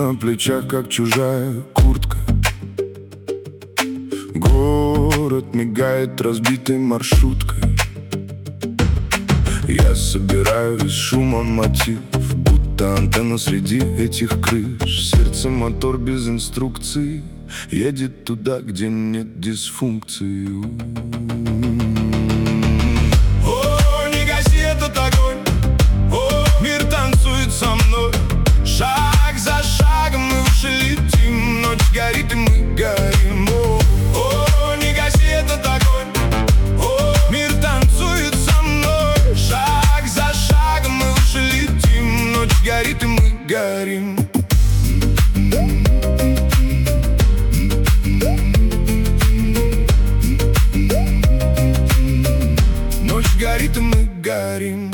на плечах, как чужая куртка. Город мигает разбитой маршруткой. Я собираю из шума мотив, будто антенна среди этих крыш. Сердце мотор без инструкций едет туда, где нет дисфункции. О, не гаси этот огонь, о, мир танцует со мной. Шаг за шагом мы выше летим, ночь горит и мы горим. О, не гаси этот огонь, о, мир танцует со мной. Шаг за шагом мы выше летим, ночь горит и мы горим. Ночь горит и мы горим.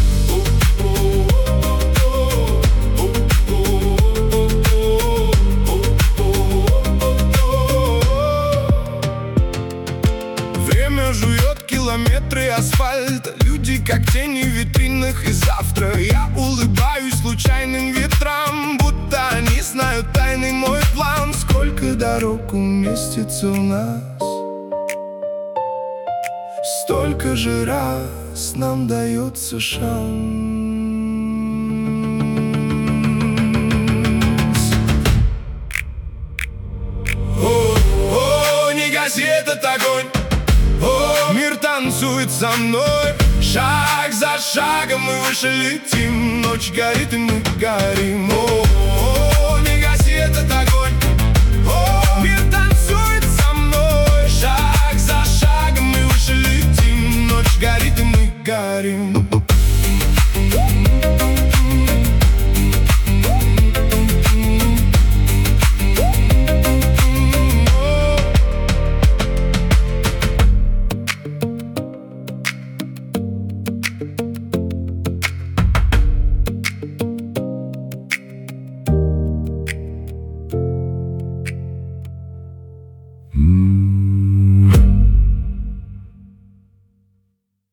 Время жует километры асфальта, люди как тени в витринах. И завтра я улыбаюсь случайным ветрам, будто они знают тайный мой план. Сколько дорог уместится у нас, столько же раз нам дается шанс. О, не гаси этот огонь, о, мир танцует со мной. Шаг за шагом мы выше летим, ночь горит и мы горим. О, не гаси этот огонь, о, мир танцует со мной. Шаг за шагом мы выше летим, ночь горит и мы горим.